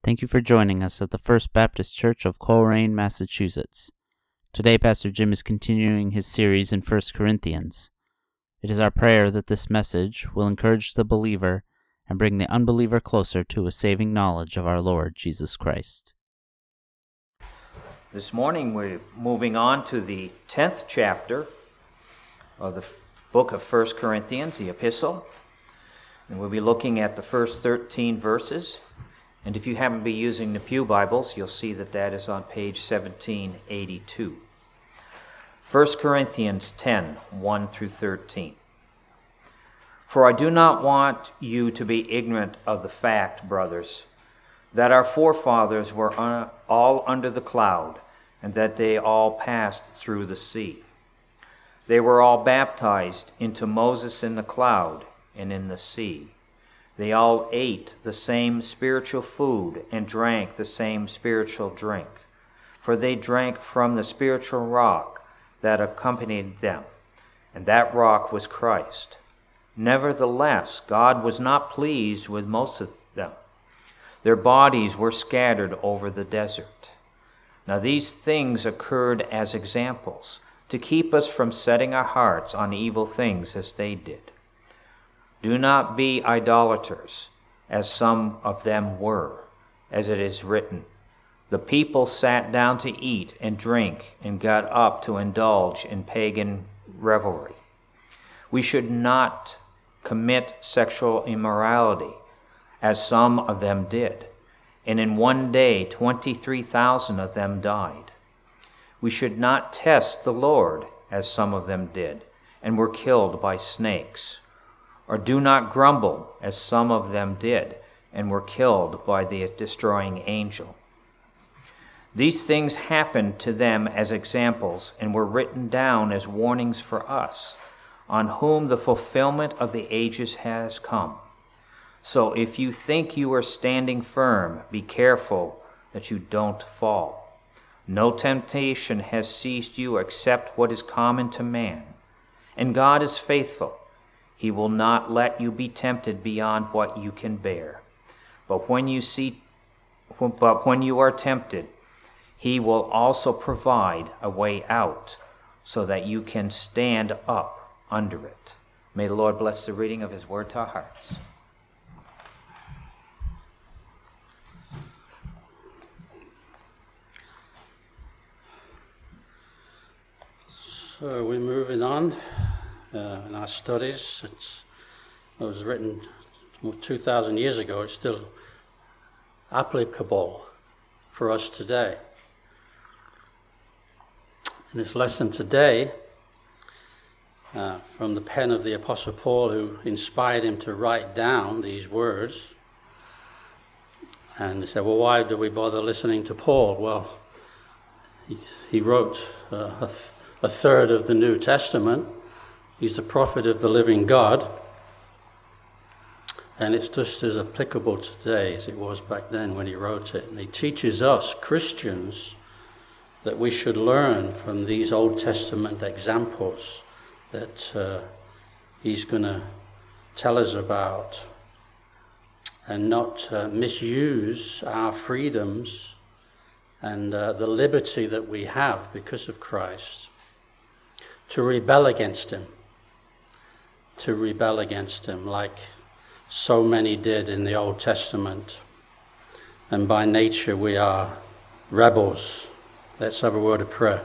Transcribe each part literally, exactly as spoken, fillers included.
Thank you for joining us at the First Baptist Church of Coleraine, Massachusetts. Today, Pastor Jim is continuing his series in First Corinthians. It is our prayer that this message will encourage the believer and bring the unbeliever closer to a saving knowledge of our Lord Jesus Christ. This morning we're moving on to the tenth chapter of the book of First Corinthians, the epistle. And we'll be looking at the first thirteen verses. And if you happen to be using the Pew Bibles, you'll see that that is on page seventeen eighty-two. First Corinthians ten, one through thirteen. For I do not want you to be ignorant of the fact, brothers, that our forefathers were un- all under the cloud, and that they all passed through the sea. They were all baptized into Moses in the cloud and in the sea. They all ate the same spiritual food and drank the same spiritual drink, for they drank from the spiritual rock that accompanied them, and that rock was Christ. Nevertheless, God was not pleased with most of them. Their bodies were scattered over the desert. Now these things occurred as examples, to keep us from setting our hearts on evil things as they did. Do not be idolaters, as some of them were, as it is written. The people sat down to eat and drink and got up to indulge in pagan revelry. We should not commit sexual immorality, as some of them did, and in one day twenty-three thousand of them died. We should not test the Lord, as some of them did, and were killed by snakes. Or do not grumble, as some of them did, and were killed by the destroying angel. These things happened to them as examples, and were written down as warnings for us, on whom the fulfillment of the ages has come. So if you think you are standing firm, be careful that you don't fall. No temptation has seized you except what is common to man, and God is faithful. He will not let you be tempted beyond what you can bear. But when you see, but when you are tempted, he will also provide a way out so that you can stand up under it. May the Lord bless the reading of his word to our hearts. So we're moving on. Uh, in our studies. It's, it was written two thousand years ago. It's still applicable for us today. In this lesson today, uh, from the pen of the Apostle Paul, who inspired him to write down these words, and he said, well, why do we bother listening to Paul? Well, he, he wrote uh, a, th- a third of the New Testament. He's the prophet of the living God, and it's just as applicable today as it was back then when he wrote it. And he teaches us, Christians, that we should learn from these Old Testament examples that uh, he's going to tell us about, and not uh, misuse our freedoms and uh, the liberty that we have because of Christ to rebel against him. to rebel against him like so many did in the Old Testament. And by nature we are rebels. Let's have a word of prayer.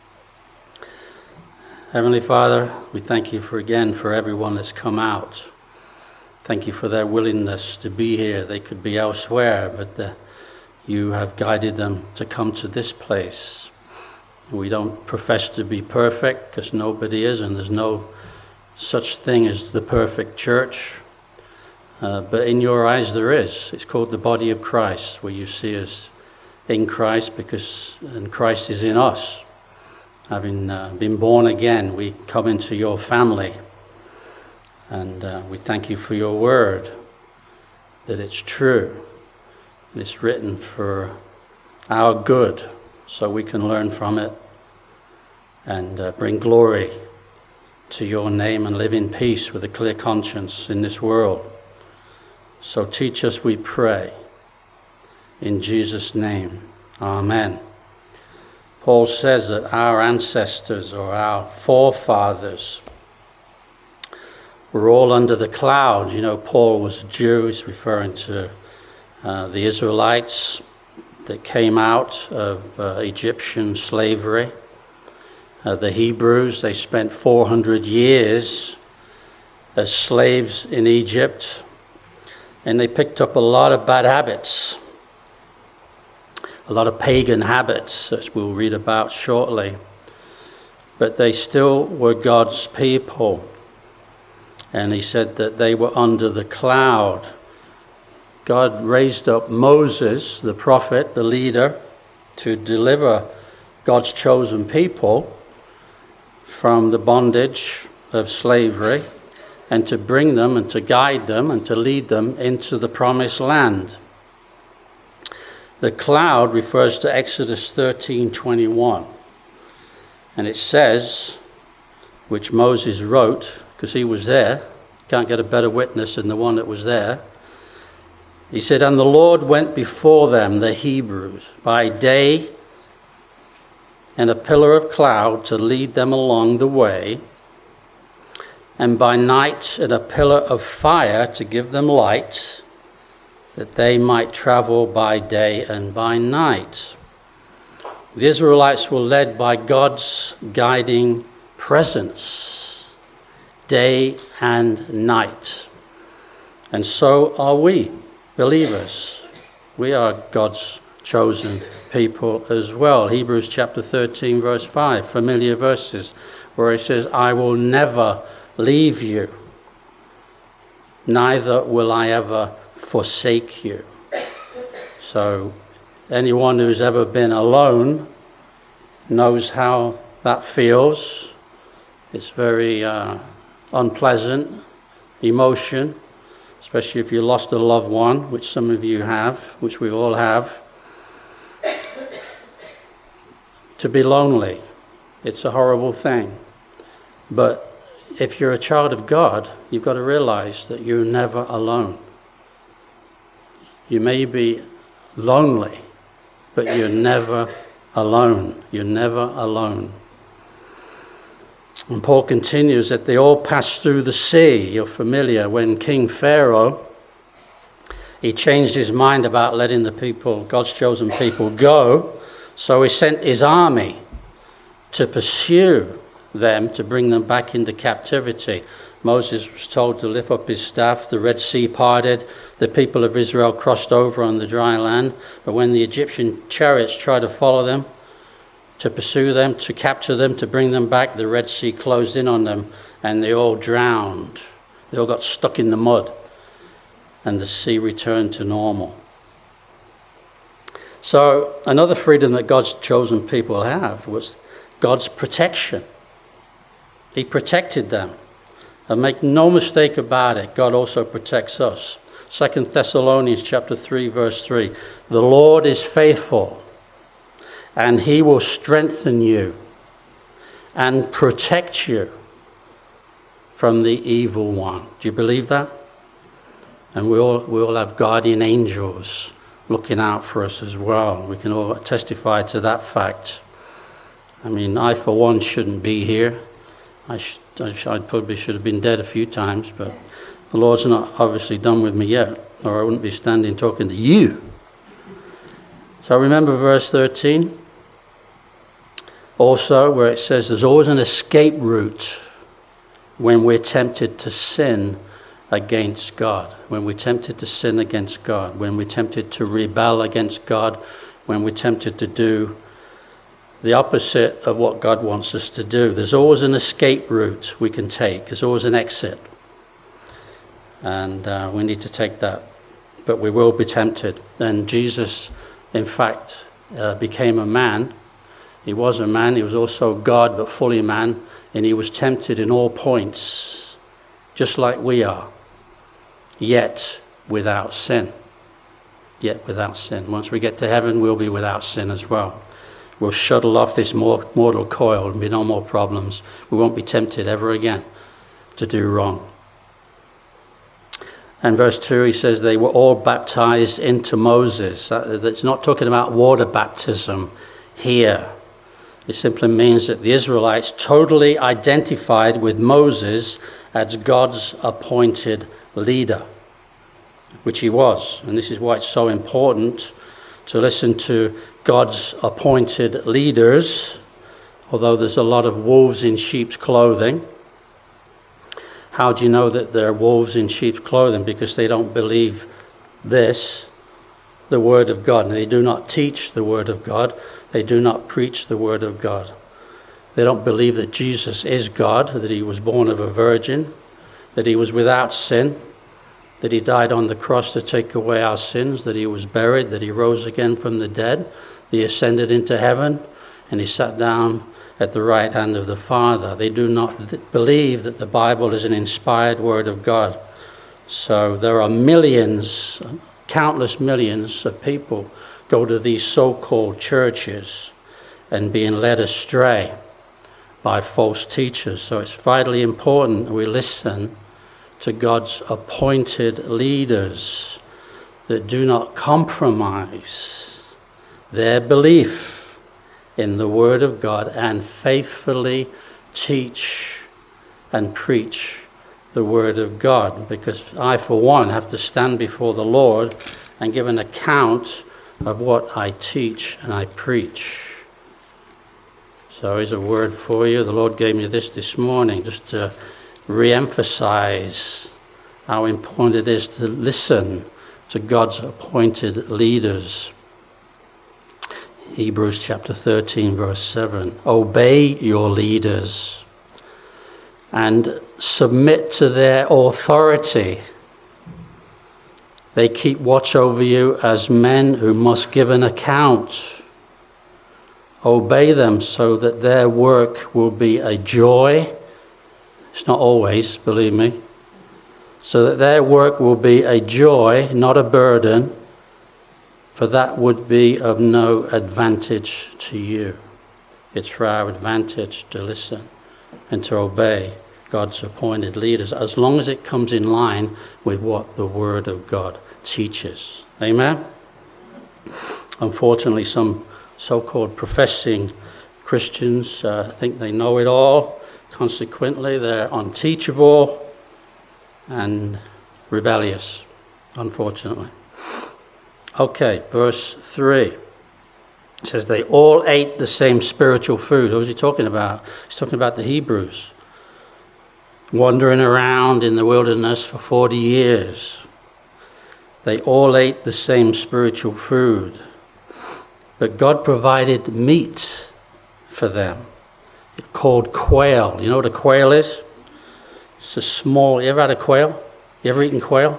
Heavenly Father, we thank you for again for everyone that's come out. Thank you for their willingness to be here. They could be elsewhere, but the, you have guided them to come to this place. We don't profess to be perfect, because nobody is, and there's no such thing as the perfect church, uh, but in your eyes there is. It's called the body of Christ, where you see us in Christ, because and Christ is in us. Having uh, been born again, we come into your family, and uh, we thank you for your word, that it's true, and it's written for our good, so we can learn from it and uh, bring glory to your name and live in peace with a clear conscience in this world. So teach us, we pray, In Jesus' name, amen. Paul says that our ancestors or our forefathers were all under the cloud. You know, Paul was a Jew. He's referring to uh, the Israelites that came out of uh, Egyptian slavery. Uh, the Hebrews, they spent four hundred years as slaves in Egypt, and they picked up a lot of bad habits, a lot of pagan habits, as we'll read about shortly. But they still were God's people. And he said that they were under the cloud. God raised up Moses, the prophet, the leader, to deliver God's chosen people from the bondage of slavery, and to bring them and to guide them and to lead them into the promised land. The cloud refers to Exodus thirteen twenty-one. And it says, which Moses wrote, because he was there, can't get a better witness than the one that was there. He said, "And the Lord went before them, the Hebrews, by day in a pillar of cloud to lead them along the way, and by night in a pillar of fire to give them light, that they might travel by day and by night." The Israelites were led by God's guiding presence, day and night. And so are we, believers. We are God's chosen people as well. Hebrews chapter thirteen, verse five, familiar verses, where it says, "I will never leave you, neither will I ever forsake you." So anyone who's ever been alone knows how that feels. It's very uh, unpleasant emotion, especially if you lost a loved one, which some of you have, which we all have. To be lonely, it's a horrible thing. But if you're a child of God, you've got to realize that you're never alone. You may be lonely, but you're never alone. You're never alone. And Paul continues that they all passed through the sea. You're familiar when King Pharaoh, he changed his mind about letting the people, God's chosen people, go. So he sent his army to pursue them, to bring them back into captivity. Moses was told to lift up his staff. The Red Sea parted. The people of Israel crossed over on the dry land. But when the Egyptian chariots tried to follow them, to pursue them, to capture them, to bring them back, the Red Sea closed in on them and they all drowned. They all got stuck in the mud and the sea returned to normal. So another freedom that God's chosen people have was God's protection. He protected them. And make no mistake about it, God also protects us. Second Thessalonians chapter three, verse three. "The Lord is faithful, and he will strengthen you and protect you from the evil one." Do you believe that? And we all, we all have guardian angels looking out for us as well. We can all testify to that fact. I mean, I for one shouldn't be here. I, should, I, should, I probably should have been dead a few times, but the Lord's not obviously done with me yet, or I wouldn't be standing talking to you. So remember verse thirteen? Also, where it says there's always an escape route when we're tempted to sin against God, when we're tempted to sin against God, when we're tempted to rebel against God, when we're tempted to do the opposite of what God wants us to do. There's always an escape route we can take. There's always an exit. And uh, we need to take that. But we will be tempted. And Jesus, in fact, uh, became a man. He was a man. He was also God, but fully man. And he was tempted in all points, just like we are, yet without sin. Yet without sin. Once we get to heaven, we'll be without sin as well. We'll shuttle off this mortal coil and be no more problems. We won't be tempted ever again to do wrong. And verse two, he says they were all baptized into Moses. It's not talking about water baptism here. It simply means that the Israelites totally identified with Moses as God's appointed leader, which he was. And this is why it's so important to listen to God's appointed leaders, although there's a lot of wolves in sheep's clothing. How do you know that they're wolves in sheep's clothing? Because they don't believe this, the Word of God. And they do not teach the Word of God. They do not preach the Word of God. They don't believe that Jesus is God, that he was born of a virgin, that he was without sin, that he died on the cross to take away our sins, that he was buried, that he rose again from the dead, that he ascended into heaven, and he sat down at the right hand of the Father. They do not th- believe that the Bible is an inspired word of God. So there are millions, countless millions of people go to these so-called churches and being led astray by false teachers. So it's vitally important we listen to God's appointed leaders that do not compromise their belief in the Word of God and faithfully teach and preach the Word of God. Because I, for one, have to stand before the Lord and give an account of what I teach and I preach. So here's a word for you. The Lord gave me this this morning just to re-emphasize how important it is to listen to God's appointed leaders. Hebrews chapter thirteen, verse seven. Obey your leaders and submit to their authority. They keep watch over you as men who must give an account. Obey them so that their work will be a joy. It's not always, believe me. So that their work will be a joy, not a burden, for that would be of no advantage to you. It's for our advantage to listen and to obey God's appointed leaders, as long as it comes in line with what the Word of God teaches. Amen? Unfortunately, some so-called professing Christians uh, think they know it all. Consequently, they're unteachable and rebellious, unfortunately. Okay, verse three. It says they all ate the same spiritual food. What was he talking about? He's talking about the Hebrews. Wandering around in the wilderness for forty years. They all ate the same spiritual food. But God provided meat for them. It's called quail. You know what a quail is? It's a small, you ever had a quail? You ever eaten quail?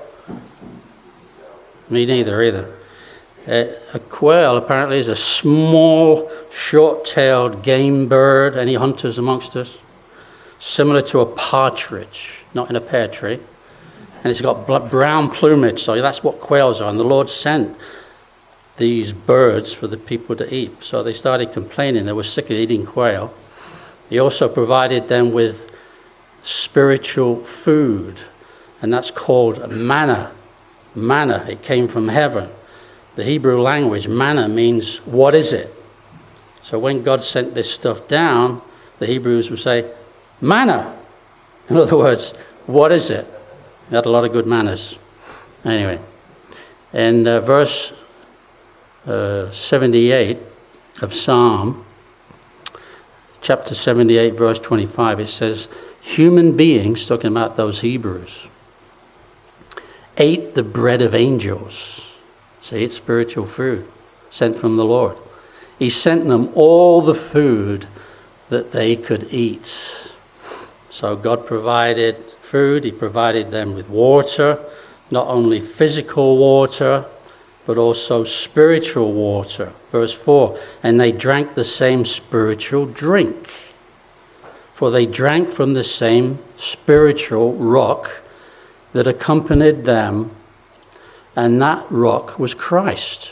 Me neither, either. Uh, a quail apparently is a small, short-tailed game bird. Any hunters amongst us? Similar to a partridge, not in a pear tree. And it's got brown plumage, so that's what quails are. And the Lord sent these birds for the people to eat. So they started complaining. They were sick of eating quail. He also provided them with spiritual food, and that's called manna. Manna, it came from heaven. The Hebrew language, manna, means, what is it? So when God sent this stuff down, the Hebrews would say, manna. In other words, what is it? They had a lot of good manners. Anyway, in uh, verse uh, seventy-eight of Psalm, chapter seventy-eight, verse twenty-five, it says, human beings, talking about those Hebrews, ate the bread of angels. See, it's spiritual food sent from the Lord. He sent them all the food that they could eat. So God provided food. He provided them with water, not only physical water, but also spiritual water. Verse four, and they drank the same spiritual drink. For they drank from the same spiritual rock that accompanied them, and that rock was Christ.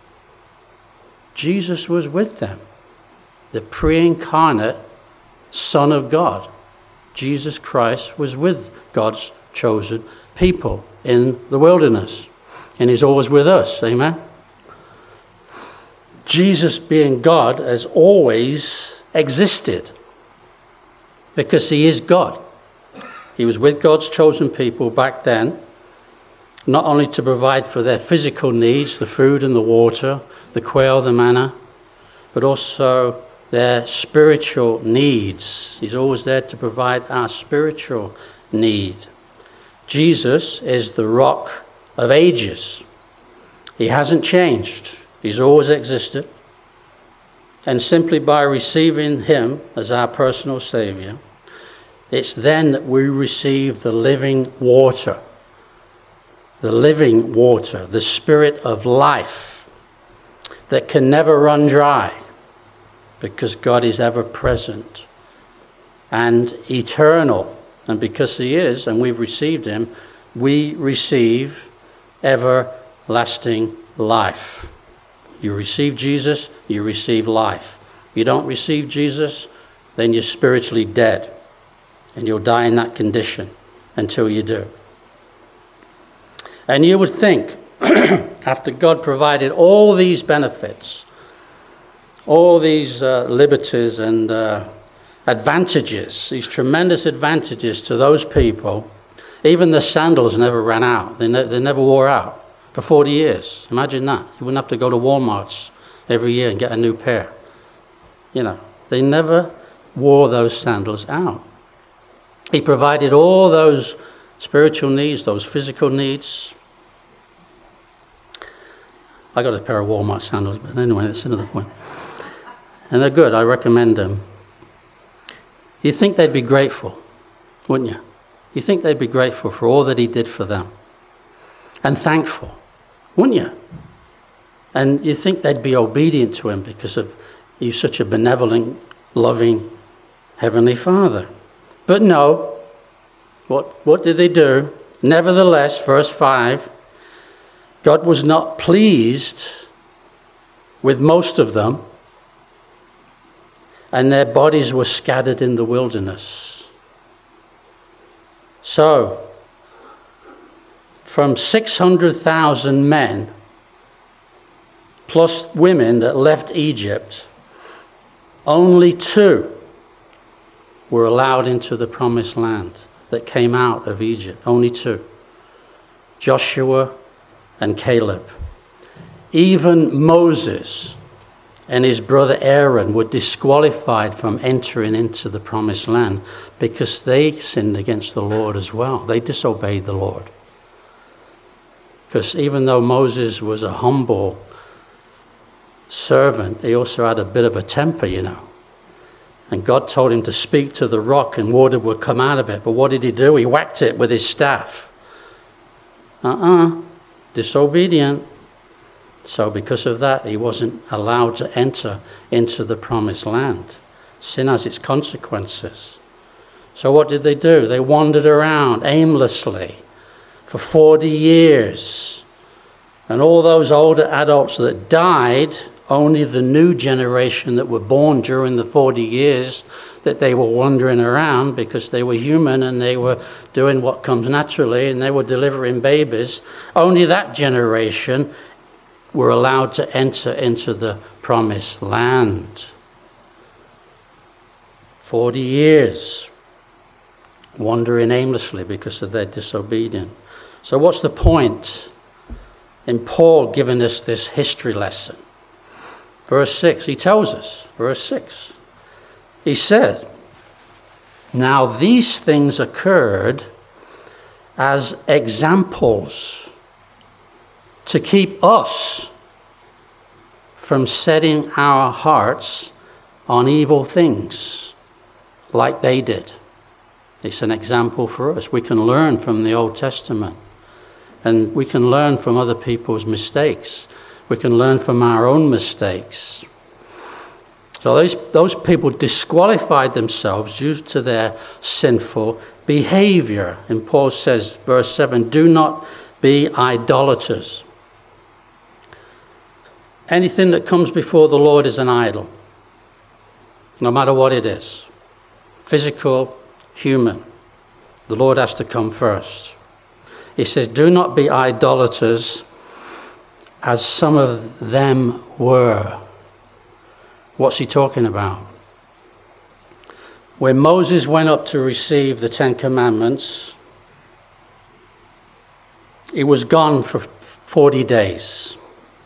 Jesus was with them, the pre-incarnate Son of God. Jesus Christ was with God's chosen people in the wilderness. And he's always with us. Amen? Jesus, being God, has always existed because he is God. He was with God's chosen people back then, not only to provide for their physical needs, the food and the water, the quail, the manna, but also their spiritual needs. He's always there to provide our spiritual need. Jesus is the rock of ages. He hasn't changed. He's always existed. And simply by receiving him as our personal Savior, it's then that we receive the living water. The living water, the Spirit of life that can never run dry because God is ever present and eternal. And because he is, and we've received him, we receive everlasting life. You receive Jesus, you receive life. You don't receive Jesus, then you're spiritually dead. And you'll die in that condition until you do. And you would think, after God provided all these benefits, all these uh, liberties and uh, advantages, these tremendous advantages to those people, even the sandals never ran out. They, ne- they never wore out for forty years. Imagine that. You wouldn't have to go to Walmart's every year and get a new pair. You know, they never wore those sandals out. He provided all those spiritual needs, those physical needs. I got a pair of Walmart sandals, but anyway, that's another point. And they're good. I recommend them. You'd think they'd be grateful, wouldn't you? You'd think they'd be grateful for all that he did for them. And thankful, wouldn't you? And you'd think they'd be obedient to him because of he's such a benevolent, loving Heavenly Father. But no, what, what did they do? Nevertheless, verse five, God was not pleased with most of them, and their bodies were scattered in the wilderness. So, from six hundred thousand men, plus women that left Egypt, only two were allowed into the promised land that came out of Egypt. Only two. Joshua and Caleb. Even Moses and his brother Aaron were disqualified from entering into the promised land because they sinned against the Lord as well. They disobeyed the Lord. Because even though Moses was a humble servant, he also had a bit of a temper, you know. And God told him to speak to the rock and water would come out of it. But what did he do? He whacked it with his staff. Uh-uh. Disobedient. So because of that, he wasn't allowed to enter into the promised land. Sin has its consequences. So what did they do? They wandered around aimlessly for forty years. And all those older adults that died, only the new generation that were born during the forty years that they were wandering around because they were human and they were doing what comes naturally and they were delivering babies, only that generation were allowed to enter into the promised land. forty years wandering aimlessly because of their disobedience. So what's the point in Paul giving us this history lesson? Verse six, he tells us, verse six, he said, now these things occurred as examples to keep us from setting our hearts on evil things like they did. It's an example for us. We can learn from the Old Testament, and we can learn from other people's mistakes. We can learn from our own mistakes. So those, those people disqualified themselves due to their sinful behavior. And Paul says, verse seven, do not be idolaters. Anything that comes before the Lord is an idol, no matter what it is. Physical, human. The Lord has to come first. He says, do not be idolaters as some of them were. What's he talking about? When Moses went up to receive the Ten Commandments, he was gone for forty days.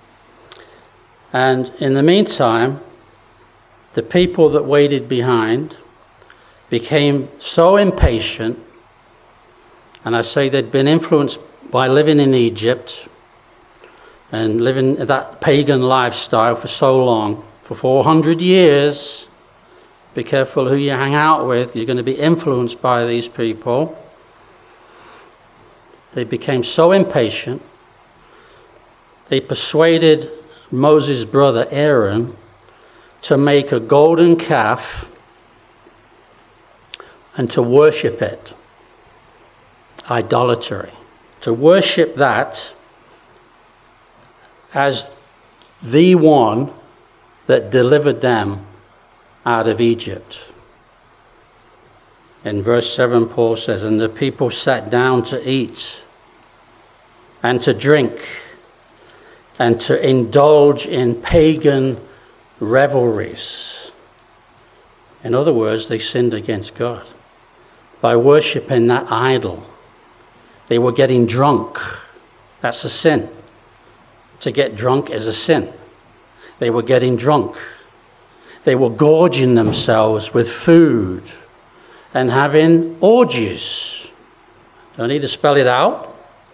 And in the meantime, the people that waited behind became so impatient, and I say they'd been influenced by living in Egypt and living that pagan lifestyle for so long, for four hundred years. Be careful who you hang out with. You're going to be influenced by these people. They became so impatient, they persuaded Moses' brother Aaron to make a golden calf and to worship it. Idolatry. To worship that as the one that delivered them out of Egypt. In verse seven, Paul says, and the people sat down to eat and to drink and to indulge in pagan revelries. In other words, they sinned against God by worshipping that idol. They were getting drunk. That's a sin. To get drunk is a sin. They were getting drunk. They were gorging themselves with food and having orgies. Don't need to spell it out.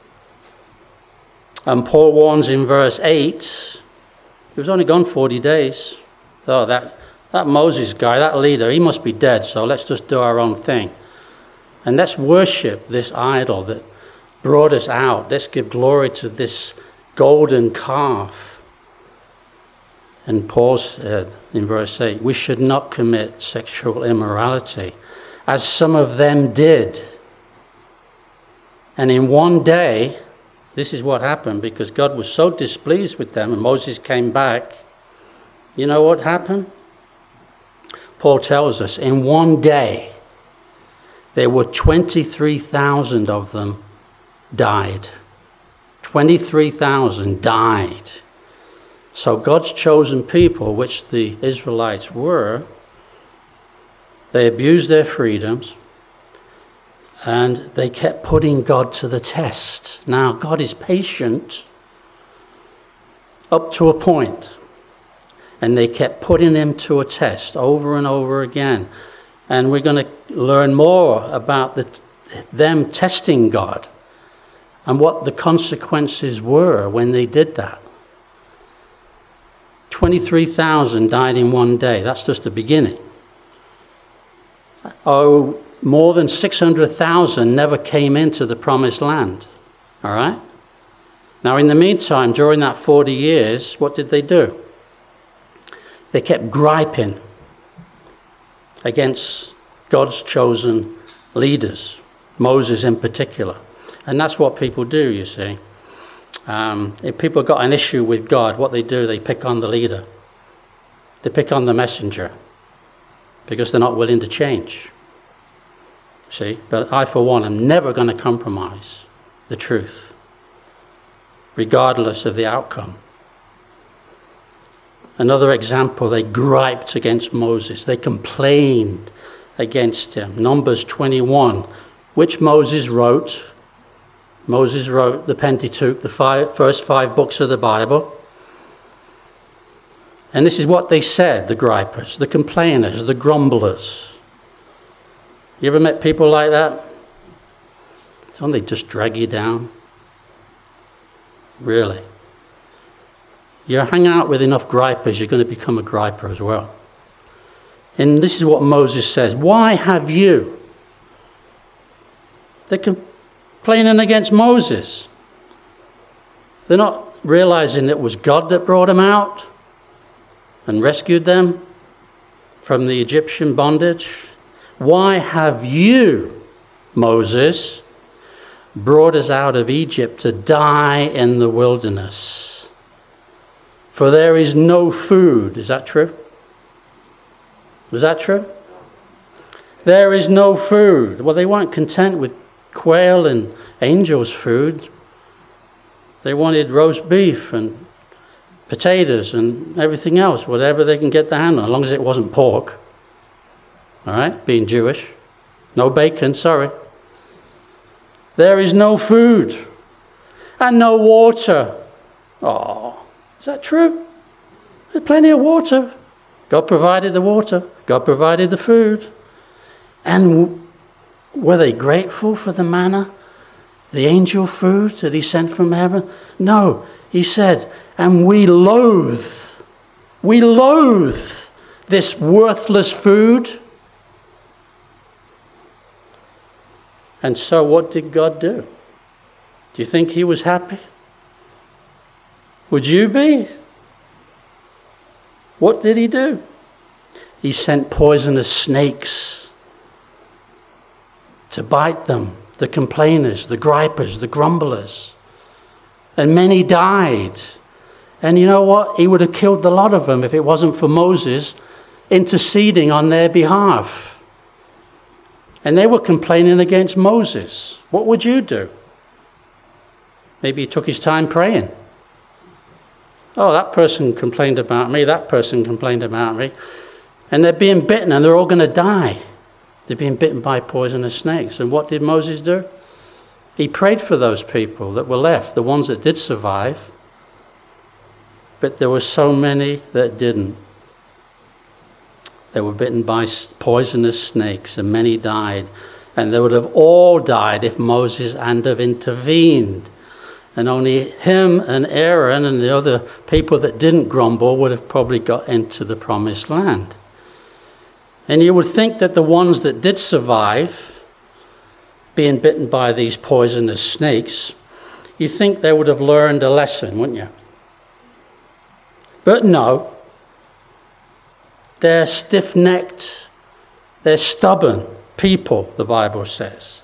And Paul warns in verse eight, he was only gone forty days. Oh, that, that Moses guy, that leader, he must be dead, so let's just do our own thing. And let's worship this idol that brought us out. Let's give glory to this golden calf. And Paul said in verse eight, we should not commit sexual immorality, as some of them did. And in one day, this is what happened, because God was so displeased with them, and Moses came back. You know what happened? Paul tells us, in one day, there were twenty-three thousand of them died. twenty-three thousand died. So God's chosen people, which the Israelites were, they abused their freedoms and they kept putting God to the test. Now, God is patient up to a point, and they kept putting him to a test over and over again. And we're going to learn more about the, them testing God and what the consequences were when they did that. twenty-three thousand died in one day. That's just the beginning. Oh, more than six hundred thousand never came into the promised land. All right? Now, in the meantime, during that forty years, what did they do? They kept griping against God's chosen leaders, Moses in particular. And that's what people do, you see. Um, if people got an issue with God, what they do, they pick on the leader. They pick on the messenger because they're not willing to change. See? But I, for one, am never going to compromise the truth, regardless of the outcome. Another example, they griped against Moses. They complained against him. Numbers twenty-one, which Moses wrote. Moses wrote the Pentateuch, the five, first five books of the Bible. And this is what they said, the gripers, the complainers, the grumblers. You ever met people like that? Don't they just drag you down? Really? You hang out with enough gripers, you're going to become a griper as well. And this is what Moses says. Why have you? They're complaining against Moses. They're not realizing it was God that brought them out and rescued them from the Egyptian bondage. Why have you, Moses, brought us out of Egypt to die in the wilderness? For there is no food. Is that true? Is that true? There is no food. Well, they weren't content with quail and angels' food. They wanted roast beef and potatoes and everything else, whatever they can get their hand on, as long as it wasn't pork. All right, being Jewish. No bacon, sorry. There is no food and no water. Oh, is that true? There's plenty of water. God provided the water. God provided the food. And w- were they grateful for the manna, the angel food that he sent from heaven? No, he said, and we loathe, we loathe this worthless food. And so what did God do? Do you think he was happy? Would you be? What did he do? He sent poisonous snakes to bite them, the complainers, the gripers, the grumblers. And many died. And you know what? He would have killed the lot of them if it wasn't for Moses interceding on their behalf. And they were complaining against Moses. What would you do? Maybe he took his time praying. Oh, that person complained about me, that person complained about me. And they're being bitten and they're all going to die. They're being bitten by poisonous snakes. And what did Moses do? He prayed for those people that were left, the ones that did survive. But there were so many that didn't. They were bitten by poisonous snakes and many died. And they would have all died if Moses hadn't have intervened. And only him and Aaron and the other people that didn't grumble would have probably got into the promised land. And you would think that the ones that did survive, being bitten by these poisonous snakes, you think they would have learned a lesson, wouldn't you? But no. They're stiff-necked, they're stubborn people, the Bible says.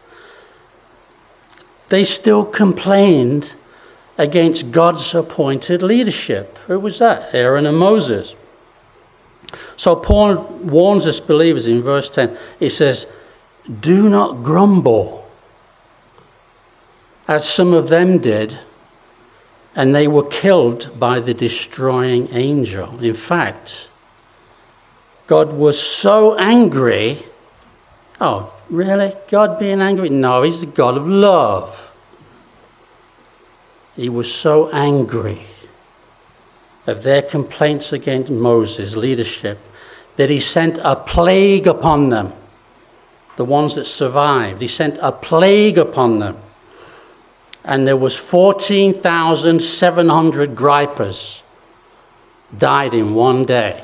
They still complained against God's appointed leadership. Who was that? Aaron and Moses. So Paul warns us believers in verse ten. He says, do not grumble, as some of them did, and they were killed by the destroying angel. In fact, God was so angry. Oh, really? God being angry? No, he's the God of love. He was so angry of their complaints against Moses' leadership that he sent a plague upon them. The ones that survived, he sent a plague upon them. And there was fourteen thousand seven hundred gripers died in one day.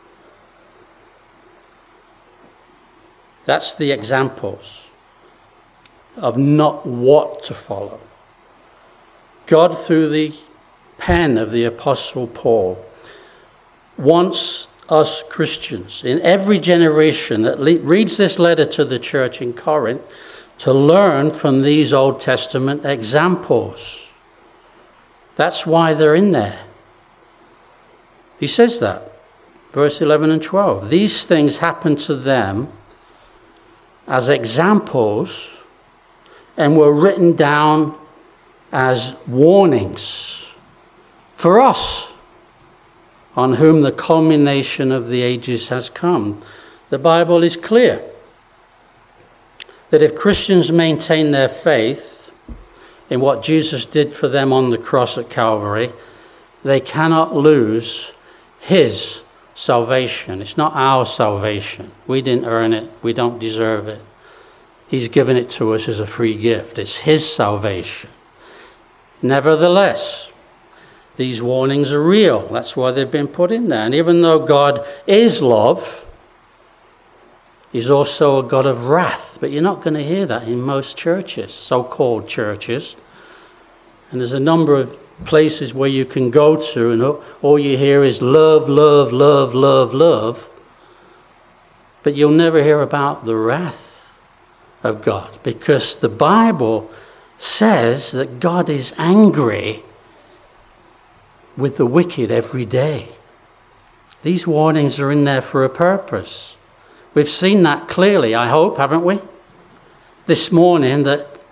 That's the examples of not what to follow. God, through the pen of the Apostle Paul, wants us Christians in every generation that le- reads this letter to the church in Corinth to learn from these Old Testament examples. That's why they're in there. He says that, verse eleven and twelve. These things happened to them as examples and were written down as warnings for us, on whom the culmination of the ages has come. The Bible is clear that if Christians maintain their faith in what Jesus did for them on the cross at Calvary, they cannot lose his salvation. It's not our salvation. We didn't earn it. We don't deserve it. He's given it to us as a free gift. It's his salvation. Nevertheless, these warnings are real. That's why they've been put in there. And even though God is love, he's also a God of wrath. But you're not going to hear that in most churches, so-called churches. And there's a number of places where you can go to and all you hear is love, love, love, love, love. But you'll never hear about the wrath of God, because the Bible says that God is angry with the wicked every day. These warnings are in there for a purpose. We've seen that clearly, I hope, haven't we? This morning, that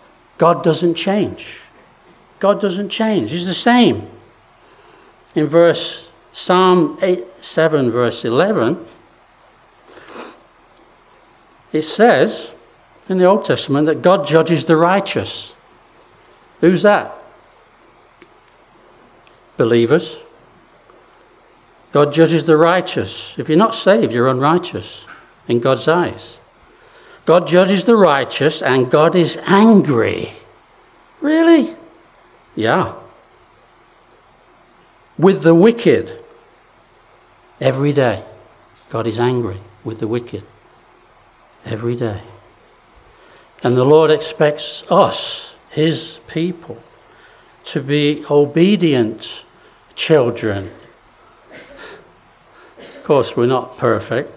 God doesn't change. God doesn't change. He's the same. In verse Psalm eight, seven, verse eleven, it says in the Old Testament that God judges the righteous. Who's that? Believers. God judges the righteous. If you're not saved, you're unrighteous in God's eyes. God judges the righteous and God is angry. Really? Yeah. With the wicked. Every day. God is angry with the wicked. Every day. And the Lord expects us, his people, to be obedient children. Of course, we're not perfect.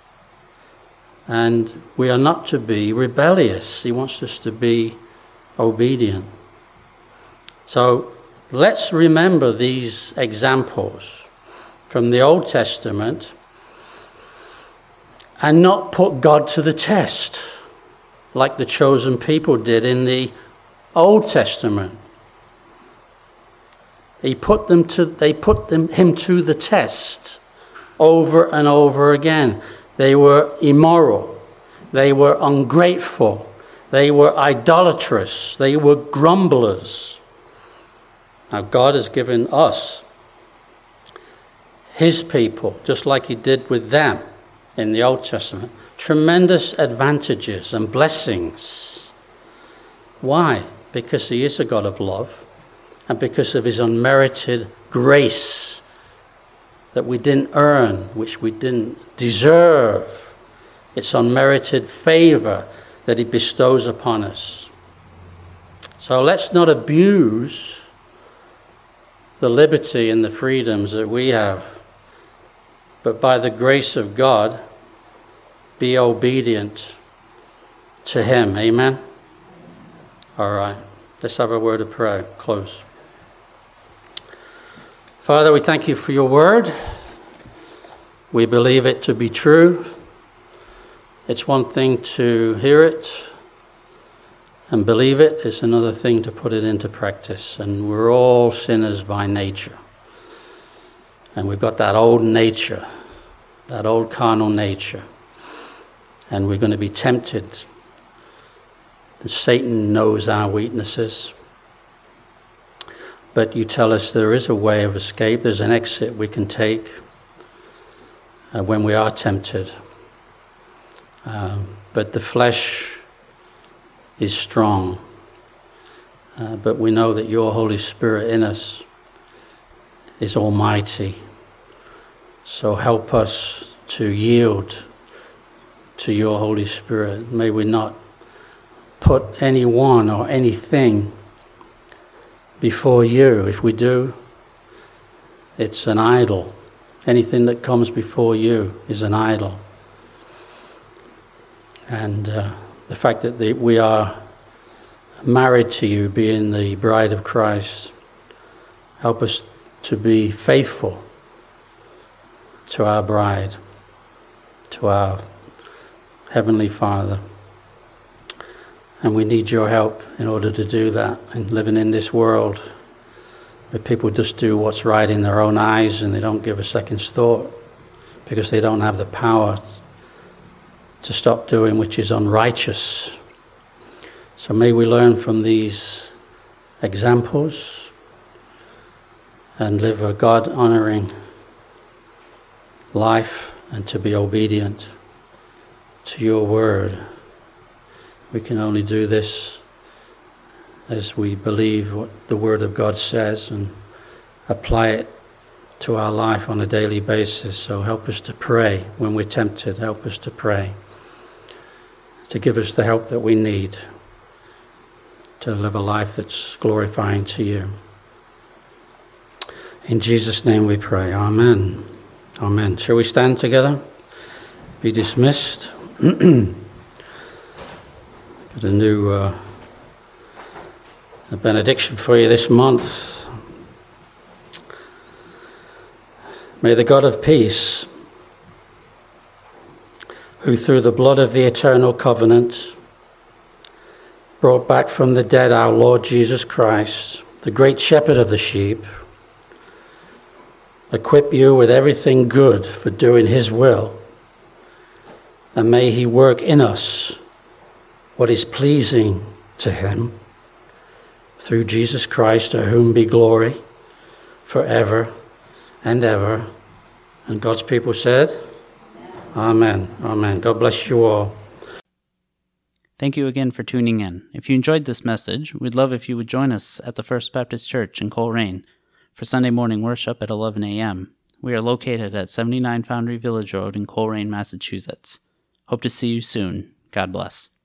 And we are not to be rebellious. He wants us to be obedient. So let's remember these examples from the Old Testament and not put God to the test like the chosen people did in the Old Testament. He put them to, they put them, him to the test over and over again. They were immoral. They were ungrateful. They were idolatrous. They were grumblers. Now God has given us, his people, just like he did with them in the Old Testament, tremendous advantages and blessings. Why? Because he is a God of love and because of his unmerited grace that we didn't earn, which we didn't deserve. It's unmerited favor that he bestows upon us. So let's not abuse the liberty and the freedoms that we have, but by the grace of God, be obedient to him. Amen? All right. Let's have a word of prayer. Close. Father, we thank you for your word. We believe it to be true. It's one thing to hear it and believe it. It's another thing to put it into practice. And we're all sinners by nature. And we've got that old nature, that old carnal nature. And we're going to be tempted. Satan knows our weaknesses. But you tell us there is a way of escape. There's an exit we can take uh, when we are tempted. Um, but the flesh is strong. Uh, but we know that your Holy Spirit in us is almighty. So help us to yield to your Holy Spirit. May we not put anyone or anything before you. If we do, it's an idol. Anything that comes before you is an idol. And uh, the fact that the, we are married to you, being the bride of Christ, help us to be faithful to our bride, to our Heavenly Father. And we need your help in order to do that. And living in this world where people just do what's right in their own eyes and they don't give a second's thought because they don't have the power to stop doing which is unrighteous. So may we learn from these examples and live a God-honoring life and to be obedient to your word. We can only do this as we believe what the Word of God says and apply it to our life on a daily basis. So help us to pray when we're tempted. Help us to pray, to give us the help that we need to live a life that's glorifying to you. In Jesus' name we pray. Amen. Amen. Shall we stand together? Be dismissed. Got a new uh, a benediction for you this month. May the God of peace, who through the blood of the eternal covenant brought back from the dead our Lord Jesus Christ, the great shepherd of the sheep, equip you with everything good for doing his will, and may he work in us what is pleasing to him, through Jesus Christ, to whom be glory forever and ever. And God's people said, Amen. Amen. God bless you all. Thank you again for tuning in. If you enjoyed this message, we'd love if you would join us at the First Baptist Church in Coleraine for Sunday morning worship at eleven a.m. We are located at seventy-nine Foundry Village Road in Coleraine, Massachusetts. Hope to see you soon. God bless.